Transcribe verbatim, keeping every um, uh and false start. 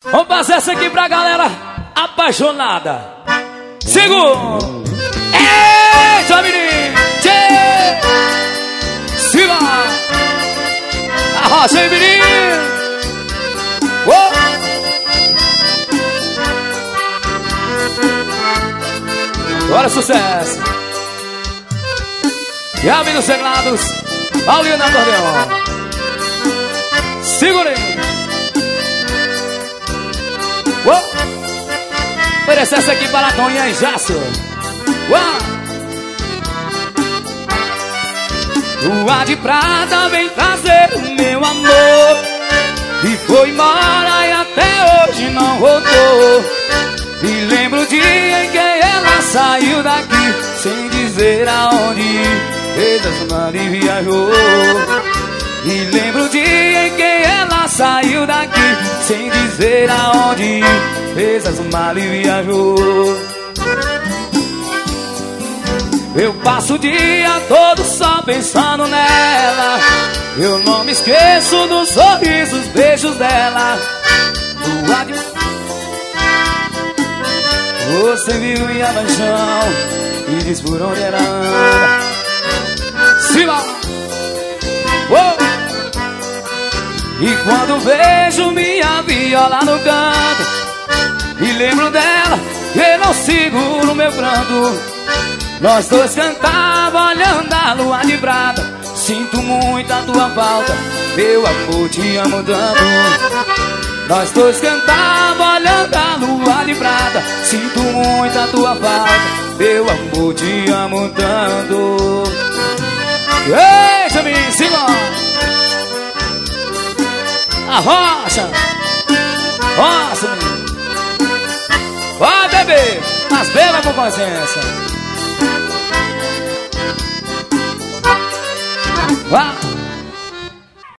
Vamos fazer essa aqui pra galera apaixonada. Segundo. Eita, menino. Tchê. Siga. Arrocha aí, menino. Oh. Agora sucesso. E a nos teclados, Paulinho na acordeão. Segura aí. Oh. Oferece essa aqui para a Toninha e Jácio. Lua de prata vem trazer o meu amor, e foi embora e até hoje não voltou. E lembro o dia em que ela saiu daqui sem dizer aonde ir, fez as malas e viajou. E lembro o dia em que ela saiu daqui sem dizer aonde ir, fez as malas e viajou. Eu passo o dia todo só pensando nela, eu não me esqueço dos sorrisos, beijos dela. Lua de... Você viu minha paixão e diz por onde ela anda. Siga! Oh! E quando vejo minha viola no canto e lembro dela, eu não seguro meu pranto. Nós dois cantava olhando a lua de prata. Sinto muito a tua falta, meu amor, te amo tanto. Nós dois cantava olhando a lua de prata. Sinto muito a tua falta, meu amor, te amo tanto. Eita, menino, siga! Arrocha! Rocha, menino! Vai, bebê! Mas beba com consciência. Uau!